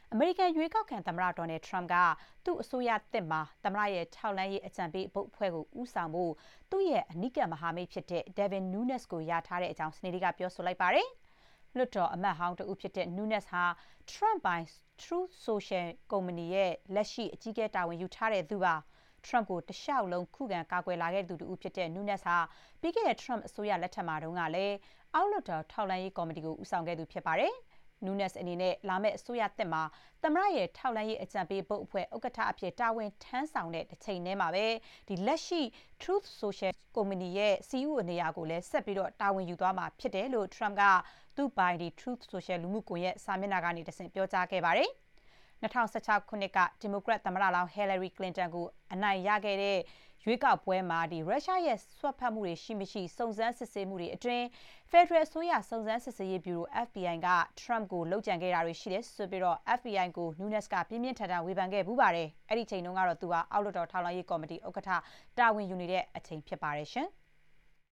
အမေရိကန်ရွေးကောက်ခံသမ္မတဒေါ်နယ်ထရမ့်ကသူ့အစိုးရသစ်မှာသမ္မတရဲ့ထောက်လှမ်းရေးအကြံပေးဘုတ်အဖွဲ့ကိုဦးဆောင်ဖို့သူ့ရဲ့အနီးကပ်မဟာမိတ်ဖြစ်တဲ့ Devin Nunes ကိုယာထားတဲ့အကြောင်းစနေနေ့ကပြောဆိုလိုက်ပါတယ်။လွှတ်တော်အမတ်ဟောင်းတဦးဖြစ်တဲ့ Nunes ဟာ Trump ပိုင် Truth Social ကုမ္ပဏီရဲ့လက်ရှိအကြီးအကဲတာဝန်ယူထားတဲ့သူပါ။ Trump ကိုတလျှောက်လုံးခုခံကာကွယ်လာခဲ့သူတဦးဖြစ်တဲ့ Nunes ဟာပြီးခဲ့တဲ့ Trump အစိုးရလက်ထက်မှာတုန်းကလည်းအောက်လွှတ်တော်ထောက်လှမ်းရေးကော်မတီကိုဦးဆောင်ခဲ့သူဖြစ်ပါတယ်။ Nunes အနေနဲ့လာမယ့်အစိုးရသစ်မှာသမ္မတရဲ့ထောက်လှမ်းရေးအကြံပေးဘုတ်အဖွဲ့ဥက္ကဋ္ဌအဖြစ်တာဝန်ထမ်းဆောင်တဲ့တစ်ချိန်တည်းမှာပဲလက်ရှိ Truth Social ကုမ္ပဏီရဲ့ CEO နေရာကိုလည်းဆက်ပြီးတာဝန်ယူသွားမှာဖြစ်တယ်လို့ Trump ကသူ့ပိုင် Truth Social လူမှုကွန်ရက်စာမျက်နှာကနေတဆင့်ပြောကြားခဲ့ပါတယ်။ 2016 ခုနှစ်ကဒီမိုကရက်သမ္မတလောင်း Hillary Clinton ကိုအနိုင်ရခဲ့တဲ့ရွေးကောက်ပွဲမှာရုရှားရဲ့စွက်ဖက်မှုတွေရှိမရှိစုံစမ်းစစ်ဆေးမှုတွေအတွင်းဖက်ဒရယ်အစိုးရစုံစမ်းစစ်ဆေးရေးဗျူရို FBI က Trump ကိုလုပ်ကြံခဲ့တာတွေရှိတယ်ဆိုပြီး FBI ကို Nunes ကပြင်းပြင်းထန်ထန်ဝေဖန်ခဲ့ဖူးပါတယ်။အဲ့ဒီချိန်တုန်းကတော့သူဟာအောက်လွှတ်တော်ထောက်လှမ်းရေးကော်မတီဥက္ကဋ္ဌတာဝန်ယူနေတဲ့အချိန်ဖြစ်ပါတယ်ရှင်။